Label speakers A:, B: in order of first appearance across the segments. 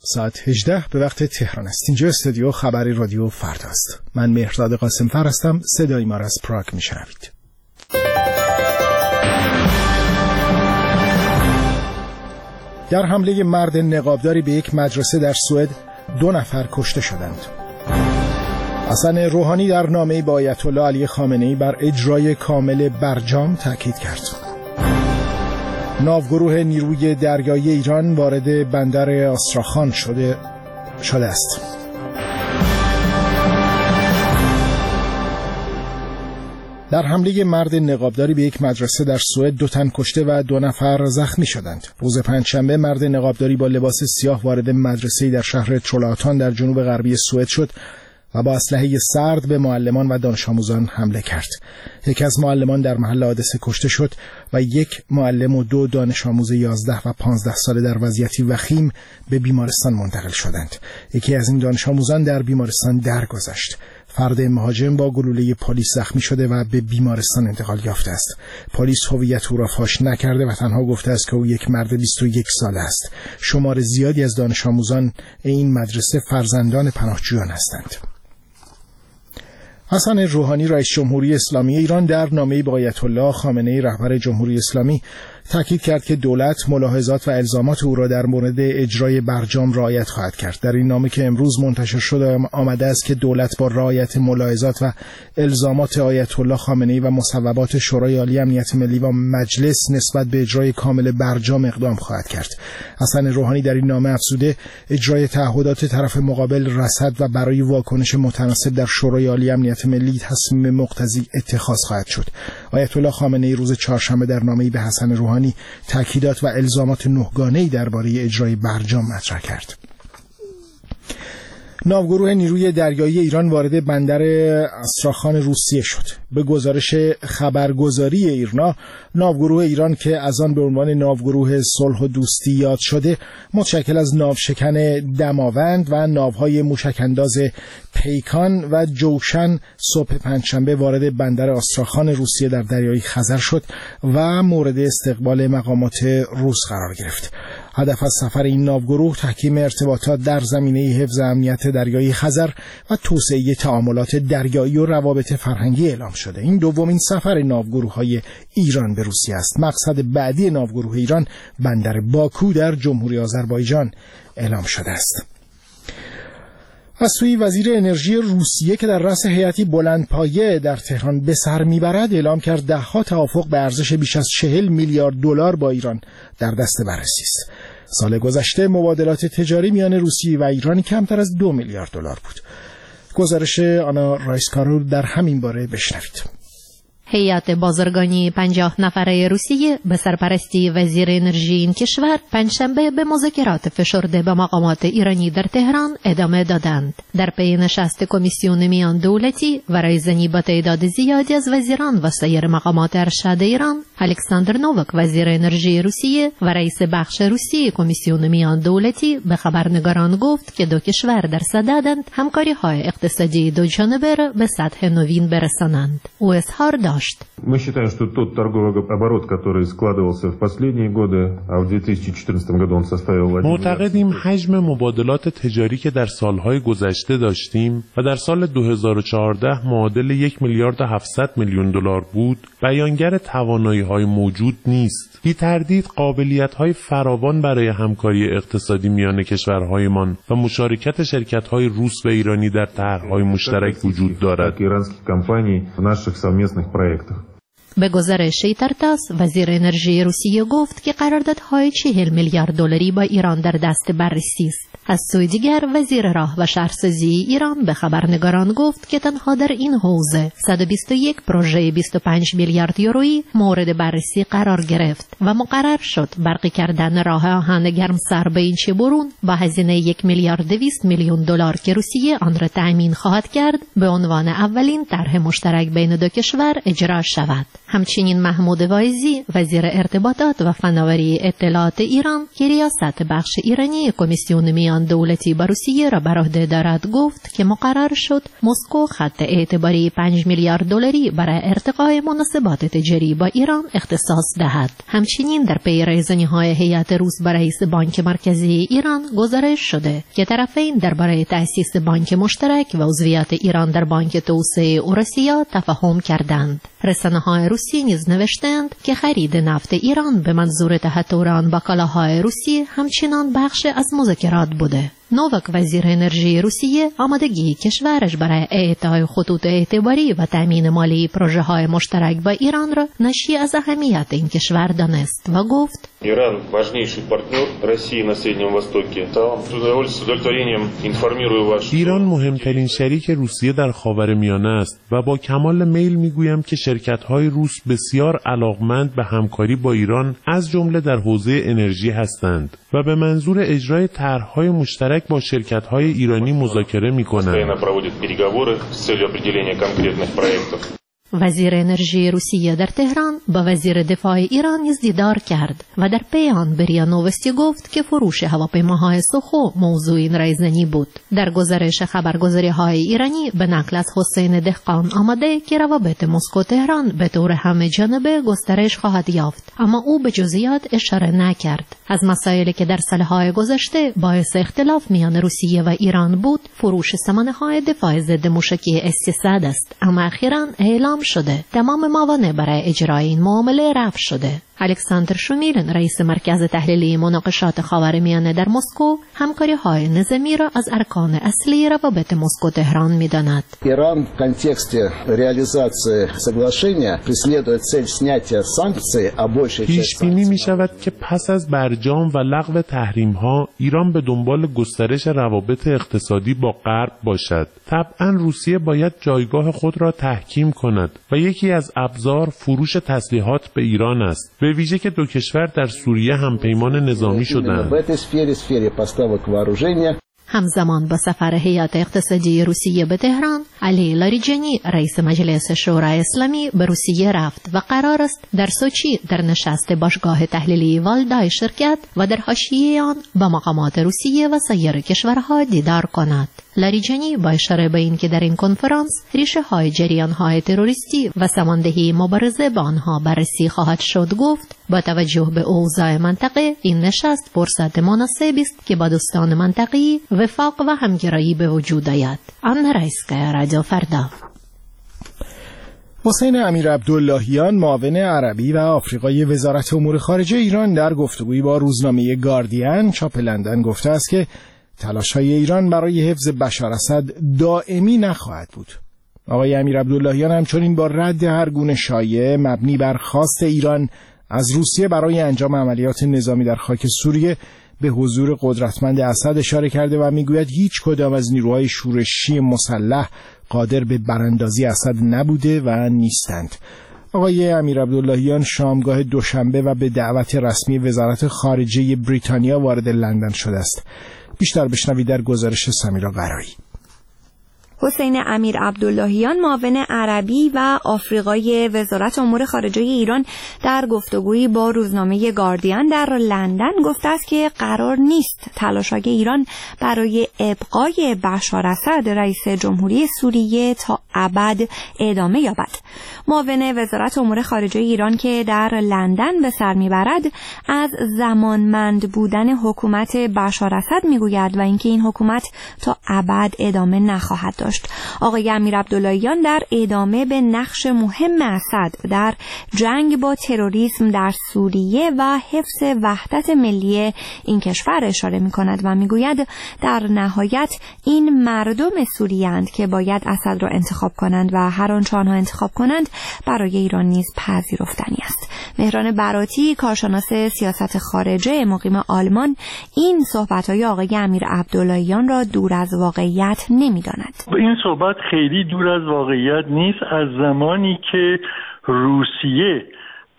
A: ساعت 18 به وقت تهران است. اینجا استودیو خبری رادیو فردا است. من مهرداد قاسم‌فر هستم. صدای ما را از پراگ میشنوید. در حمله مرد نقابداری به یک مدرسه در سوئد 2 نفر کشته شدند. حسن روحانی در نامه‌ای به آیت الله علی خامنه‌ای بر اجرای کامل برجام تاکید کرد. ناوگروه نیروی دریایی ایران وارد بندر آستراخان شده است. در حمله مرد نقابداری به یک مدرسه در سوئد 2 تن کشته و 2 نفر زخمی شدند. روز پنجشنبه مرد نقابداری با لباس سیاه وارد مدرسه‌ای در شهر ترولاتان در جنوب غربی سوئد شد و با اسلحه سرد به معلمان و دانش آموزان حمله کرد. یکی از معلمان در محل حادثه کشته شد و 1 معلم و 2 دانش آموز 11 و 15 ساله در وضعیتی وخیم به بیمارستان منتقل شدند. یکی از این دانش آموزان در بیمارستان درگذشت. فرد مهاجم با گلوله پلیس زخمی شده و به بیمارستان انتقال یافته است. پلیس هویت او را فاش نکرده و تنها گفته است که او یک مرد 21 ساله است. شمار زیادی از دانش آموزان این مدرسه فرزندان پناهجویان هستند. حسن روحانی رئیس جمهوری اسلامی ایران در نامه‌ای به آیت الله خامنه‌ای رهبر جمهوری اسلامی تاکید کرد که دولت ملاحظات و الزامات او را در مورد اجرای برجام رعایت خواهد کرد. در این نامه که امروز منتشر شده آمده است که دولت با رعایت ملاحظات و الزامات آیت الله خامنه‌ای و مصوبات شورای عالی امنیت ملی و مجلس نسبت به اجرای کامل برجام اقدام خواهد کرد. حسن روحانی در این نامه افزوده اجرای تعهدات طرف مقابل رصد و برای واکنش متناسب در شورای عالی امنیت ملی تصمیم مقتضی اتخاذ خواهد شد. آیت الله خامنه‌ای روز چهارشنبه در نامه‌ای به حسن روحانی تأکیدات و الزامات 9 گانه‌ای درباره اجرای برجام مطرح کرد. ناوگروه نیروی دریایی ایران وارد بندر آستراخان روسیه شد. به گزارش خبرگزاری ایرنا، ناوگروه ایران که از آن به عنوان ناوگروه صلح و دوستی یاد شده، متشکل از ناوشکن دماوند و ناوهای موشک‌انداز پیکان و جوشن صبح پنجشنبه وارد بندر آستراخان روسیه در دریای خزر شد و مورد استقبال مقامات روس قرار گرفت. هدف از سفر این ناوگروه تحکیم ارتباطات در زمینه حفظ امنیت دریایی خزر و توسعه تعاملات دریایی و روابط فرهنگی اعلام شده. این دومین سفر ناوگروه‌های ایران به روسیه است. مقصد بعدی ناوگروه ایران بندر باکو در جمهوری آذربایجان اعلام شده است. از سوی وزیر انرژی روسیه که در رأس هیئتی بلندپایه در تهران به سر میبرد اعلام کرد 10 توافق به ارزش بیش از 40 میلیارد دلار با ایران در دست بررسی است. سال گذشته مبادلات تجاری میان روسیه و ایران کمتر از 2 میلیارد دلار بود. گزارش آنا رایسکارو در همین باره بشنوید.
B: هیئت بازرگانی 50 نفره روسیه به سرپرستی وزیر انرژی این کشور پنجشنبه به مذاکرات فشرده به مقامات ایرانی در تهران ادامه دادند. در پی نشست کمیسیون میان دولتی و رایزنی با تعداد زیادی از وزیران و سایر مقامات ارشد ایران، الکساندر نووک وزیر انرژی روسیه و رئیس بخش روسیه کمیسیون میان دولتی به خبرنگاران گفت که 2 کشور در صددند همکاری‌های اقتصادی دو جانبه را به سطح نوین برسانند. او اظهار داشت:
C: Мы считаем, что тот торговый оборот, который складывался в последние годы, а в 2014 году он составил...
D: معتقدیم حجم مبادلات تجاری که در سالهای گذشته داشتیم و در سال 2014 معادل 1 میلیارد 700 میلیون دلار بود، بیانگر توانایی‌های موجود نیست. بی تردید قابلیت‌های فراوان برای همکاری اقتصادی میان کشورهایمان و مشارکت شرکت‌های روس و ایرانی در طرح‌های مشترک وجود دارد.
B: به گزارش ترتاس، وزیر انرژی روسیه گفت که قراردادهای 40 میلیارد دلاری با ایران در دست بررسی است. از سوی دیگر وزیر راه و شهرسازی ایران به خبرنگاران گفت که تنها در این حوزه 121 پروژه 25 میلیارد یورویی مورد بررسی قرار گرفت و مقرر شد برقی کردن راه آهن گرمسر به اینچه برون با هزینه 1 میلیارد 200 میلیون دلار که روسیه آن را تأمین خواهد کرد به عنوان اولین طرح مشترک بین 2 کشور اجرا شود. همچنین محمود وایزی وزیر ارتباطات و فناوری اطلاعات ایران که ریاست بخش ایرانی کمیسیون میان دولتی با روسیه را بر عهده دارد گفت که مقرر شد مسکو خط اعتباری 5 میلیارد دلاری برای ارتقای مناسبات تجاری با ایران اختصاص دهد. همچنین در پی رایزنی‌های هیئت روس با رئیس بانک مرکزی ایران گزارش شده که طرفین درباره تأسیس بانک مشترک و عضویت ایران در بانک توسعه اوراسیا تفاهم کردند. رسانه‌های روسی نیز نوشتند که خرید نفت ایران به منظور تهطور آن با کالاهای روسی همچنان بخش از مذاکرات بوده. نووک وزیر انرژی روسیه آمادگی کشورش برای اعطای خطوط اعتباری و تامین مالی پروژه‌های مشترک با ایران را ناشی از اهمیت این کشور دانست و گفت
C: ایران важнейший партнер России на Среднем Востоке. С удовлетворением информирую вас.
D: ایران مهمترین شریک روسیه در خاورمیانه است و با کمال میل میگویم که شرکت‌های روس بسیار علاقمند به همکاری با ایران از جمله در حوزه انرژی هستند و به منظور اجرای طرح‌های مشترک با شرکت‌های ایرانی مذاکره می‌کنند.
B: وزیر انرژی روسیه در تهران با وزیر دفاع ایران نیز دیدار کرد و در پی آن به ریا نوستی گفت که فروش هواپیماهای سخو موضوع این رایزنی بود. در گزارش خبرگزاری‌های ایرانی به نقل از حسین دهقان آمده که روابط مسکو تهران به طور همه جانبه گسترش خواهد یافت، اما او به جزئیات اشاره نکرد. از مسائلی که در سالهای گذشته باعث اختلاف میان روسیه و ایران بود، فروش سامانه‌های دفاع ضد موشکی S-300 است، اما اخیراً اعلام شده تمام موانع برای اجرای این معامله رفع شده. الکساندر شومیلن رئیس مرکز تحلیلی مناقشات خاورمیانه در مسکو همکاری‌های نظامی را از ارکان اصلی روابط مسکو تهران می‌داند.
E: ایران в контексте реализации соглашения преследует цель снятия санкций, а большая часть
D: پیش‌بینی می‌شود که پس از برجام و لغو تحریم‌ها ایران به دنبال گسترش روابط اقتصادی با غرب باشد. طبعاً روسیه باید جایگاه خود را تحکیم کند و یکی از ابزار فروش تسلیحات به ایران است. به ویژه که دو کشور در سوریه هم پیمان نظامی شدند.
B: همزمان با سفر هیئت اقتصادی روسیه به تهران، علی لاریجانی رئیس مجلس شورای اسلامی به روسیه رفت و قرار است در سوچی در نشست باشگاه تحلیلی والدای شرکت و در حاشیه آن با مقامات روسیه و سایر کشورها دیدار کند. لاریجانی با اشاره به این که در این کنفرانس ریشه های جریان های تروریستی و ساماندهی مبارزه با آنها بررسی خواهد شد گفت با توجه به اوضاع منطقه این نشست فرصت مناسبی است که با دوستان منطقه‌ای وفاق و همگرایی به وجود آید. آن رایسکا رادیو فردا.
A: حسین امیر عبداللهیان معاون عربی و آفریقایی وزارت امور خارجه ایران در گفتگویی با روزنامه گاردین چاپ لندن گفته است که تلاش‌های ایران برای حفظ بشار اسد دائمی نخواهد بود. آقای امیر عبداللهیان همچنین با رد هر گونه شایعه مبنی بر خواست ایران از روسیه برای انجام عملیات نظامی در خاک سوریه به حضور قدرتمند اسد اشاره کرده و میگوید هیچ کدام از نیروهای شورشی مسلح قادر به براندازی اسد نبوده و نیستند. آقای امیر عبداللهیان شامگاه دوشنبه و به دعوت رسمی وزارت خارجه بریتانیا وارد لندن شده است. بیشتر بشنوید در گزارش سمیرا قرایی.
F: حسین امیر عبداللهیان معاون عربی و آفریقایی وزارت امور خارجه ایران در گفتگویی با روزنامه گاردین در لندن گفته است که قرار نیست تلاش‌های ایران برای ابقای بشار اسد رئیس جمهوری سوریه تا ابد ادامه یابد. معاون وزارت امور خارجه ایران که در لندن به سر میبرد از زمانمند بودن حکومت بشار اسد میگوید و اینکه این حکومت تا ابد ادامه نخواهد داشت. آقای امیر عبداللهیان در ادامه به نقش مهم اسد در جنگ با تروریسم در سوریه و حفظ وحدت ملی این کشور اشاره می‌کند و می‌گوید در نهایت این مردم سوریه‌اند که باید اسد را انتخاب کنند و هر آنچه آنها انتخاب کنند برای ایران نیز پذیرفتنی است. مهران براتی کارشناس سیاست خارجه مقیم آلمان این صحبت‌های آقای امیر عبداللهیان را دور از واقعیت نمی‌داند.
G: این صحبت خیلی دور از واقعیت نیست. از زمانی که روسیه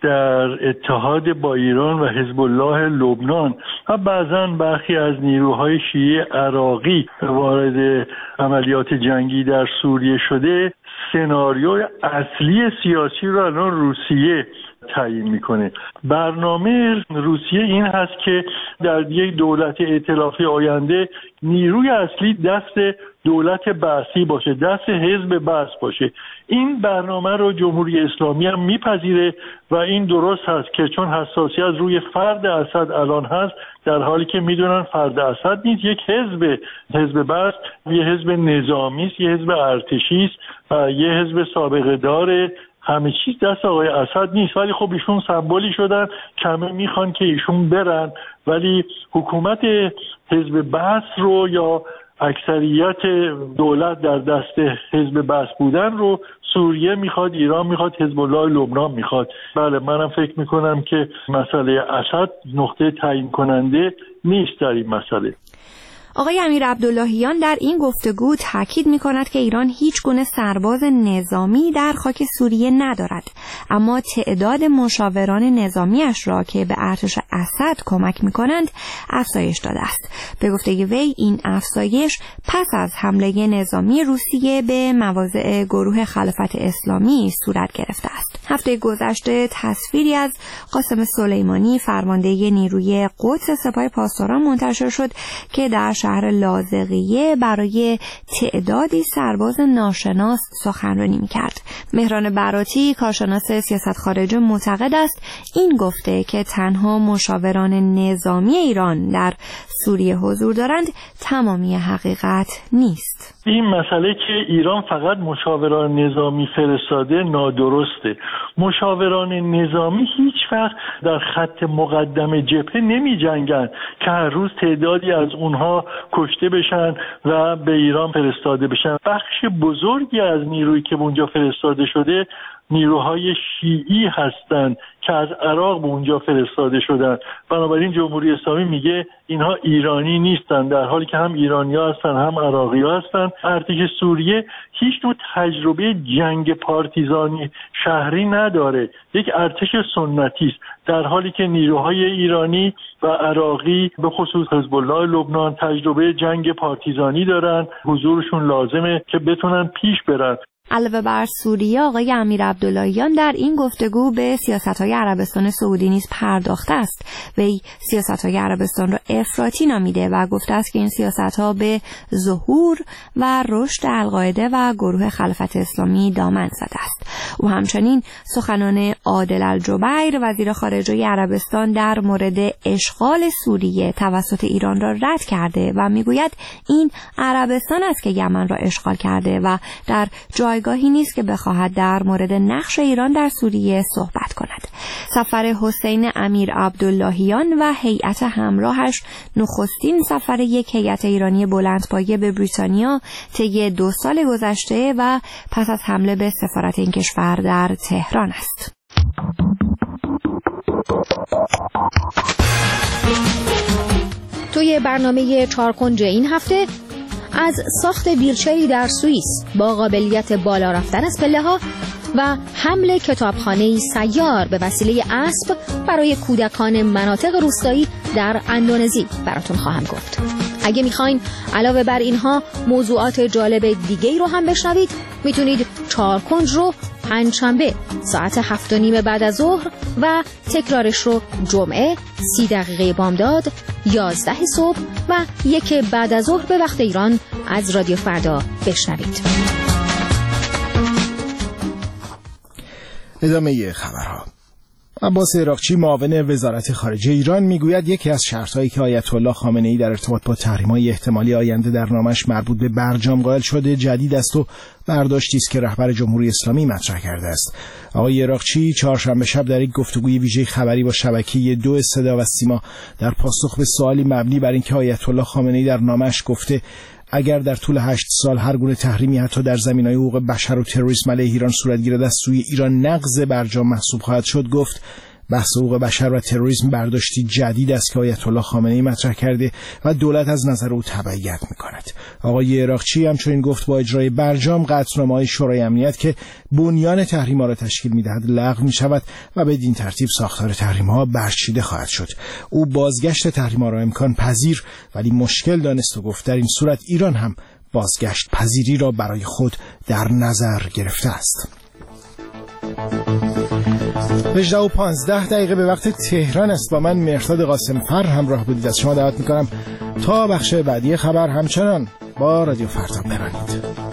G: در اتحاد با ایران و حزب الله لبنان و بعضاً برخی از نیروهای شیعه عراقی وارد عملیات جنگی در سوریه شده، سناریوی اصلی سیاسی رو الان روسیه تعیین میکنه. برنامه روسیه این هست که در یک دولت ائتلافی آینده نیروی اصلی دست دولت بعثی باشه، دست حزب بعث باشه. این برنامه رو جمهوری اسلامی هم میپذیره و این درست هست که چون حساسیت روی فرد اسد الان هست، در حالی که میدونن فرد اسد نیست، یک حزب بعث یه حزب نظامی است، یه حزب ارتشی است و یه حزب سابقه داره، همه چیز دست آقای اسد نیست. ولی خب ایشون سمبولی شدن، کمه میخوان که ایشون برن، ولی حکومت حزب بعث رو یا اکثریت دولت در دست حزب بعث بودن رو سوریه میخواد، ایران میخواد، حزب الله لبنان میخواد. بله، منم فکر میکنم که مسئله اسد نقطه تعیین کننده نیست در این مسئله.
F: آقای امیر عبداللهیان در این گفتگو تاکید می‌کند که ایران هیچ گونه سرباز نظامی در خاک سوریه ندارد، اما تعداد مشاوران نظامیش را که به ارتش اسد کمک می‌کنند افزایش داده است. به گفته وی این افزایش پس از حمله نظامی روسیه به مواضع گروه خلافت اسلامی صورت گرفته است. هفته گذشته تصویری از قاسم سلیمانی فرمانده نیروی قدس سپاه پاسداران منتشر شد که در شهر لاذقیه برای تعدادی سرباز ناشناس سخنرانی می‌کرد. مهران براتی کارشناس سیاست خارجی معتقد است این گفته که تنها مشاوران نظامی ایران در سوریه حضور دارند تمامی حقیقت نیست.
G: این مسئله که ایران فقط مشاوران نظامی فرستاده نادرسته. مشاوران نظامی هیچ وقت در خط مقدم جبهه نمی جنگن که هر روز تعدادی از اونها کشته بشن و به ایران فرستاده بشن. بخش بزرگی از نیرویی که اونجا فرستاده شده نیروهای شیعی هستند که از عراق به اونجا فرستاده شدن. بنابراین جمهوری اسلامی میگه اینها ایرانی نیستن، در حالی که هم ایرانی‌ها هستن هم عراقی‌ها هستن. ارتش سوریه هیچ نوع تجربه جنگ پارتیزانی شهری نداره، یک ارتش سنتی است، در حالی که نیروهای ایرانی و عراقی به خصوص حزب الله لبنان تجربه جنگ پارتیزانی دارن. حضورشون لازمه که بتونن پیش برن.
F: علاوه بر سوریه، آقای امیر عبداللهیان در این گفتگو به سیاست‌های عربستان سعودی نیز پرداخته است. وی سیاست‌های عربستان را افراطی نامیده و گفته است که این سیاست‌ها به ظهور و رشد القاعده و گروه خلافت اسلامی دامن زده است. او همچنین سخنان عادل الجبیر وزیر خارجه عربستان در مورد اشغال سوریه توسط ایران را رد کرده و میگوید این عربستان است که یمن را اشغال کرده و در جایگاهی نیست که بخواهد در مورد نقش ایران در سوریه صحبت کند. سفر حسین امیر عبداللهیان و هیئت همراهش نخستین سفر یک هیئت ایرانی بلندپایه به بریتانیا طی 2 سال گذشته و پس از حمله به سفارت این کشور در تهران است.
B: توی برنامه 4 کنج این هفته از ساخت ویلچری در سوئیس با قابلیت بالا رفتن از پله‌ها و حمل کتابخانه‌ای سیار به وسیله اسب برای کودکان مناطق روستایی در اندونزی براتون خواهم گفت. اگه میخواین علاوه بر اینها موضوعات جالب دیگه‌ای رو هم بشنوید، میتونید 4 کنج رو پنجشنبه ساعت 7:30 بعد از ظهر و تکرارش رو جمعه 30 دقیقه بامداد 11 صبح و 1 بعد از ظهر به وقت ایران از رادیو فردا بشنوید.
A: ادامه خبرها. عباس عراقچی معاون وزارت خارجه ایران میگوید یکی از شرط‌هایی که آیت الله خامنه‌ای در ارتباط با تحریم‌های احتمالی آینده در نامش مربوط به برجام قائل شده جدید است و برداشتی است که رهبر جمهوری اسلامی مطرح کرده است. آقای عراقچی چهارشنبه شب در یک گفتگوی ویژه خبری با شبکه 2 صدا و سیما در پاسخ به سوالی مبنی بر اینکه آیت الله خامنه‌ای در نامش گفته اگر در طول 8 سال هر گونه تحریمی حتی در زمینه‌های حقوق بشر و تروریسم علیه ایران صورت گیرد از سوی ایران نقض برجام محسوب خواهد شد، گفت بحث حقوق بشر و تروریسم برداشتی جدید است که آیت الله خامنه‌ای مطرح کرده و دولت از نظر او تبعیت می‌کند. آقای عراقچی همچنین گفت با اجرای برجام قطعنامه‌های شورای امنیت که بنیان تحریم‌ها را تشکیل می‌دهد لغو می‌شود و بدین ترتیب ساختار تحریم‌ها برچیده خواهد شد. او بازگشت تحریم‌ها را امکان پذیر ولی مشکل دانست و گفت در این صورت ایران هم بازگشت پذیری را برای خود در نظر گرفته است. 18:15 به وقت تهران است. با من مهرداد قاسم‌فر همراه بودید. از شما دعوت می‌کنم تا بخش بعدی خبر همچنان با رادیو فردا بمانید.